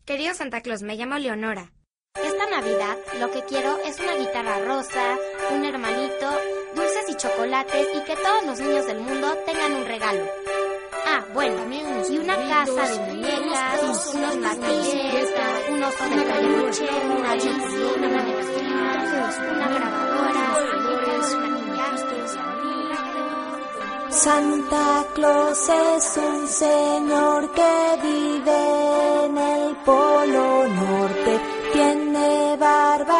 Querido Santa Claus, me llamo Leonora. Esta Navidad lo que quiero es una guitarra rosa, un hermanito, dulces y chocolates y que todos los niños del mundo tengan un regalo. Ah, bueno, y una casa de muñecas, unos martillos, un oso de peluche, una chocolatina, una grabadora, Santa Claus es un señor que vive en el Polo Norte, tiene barba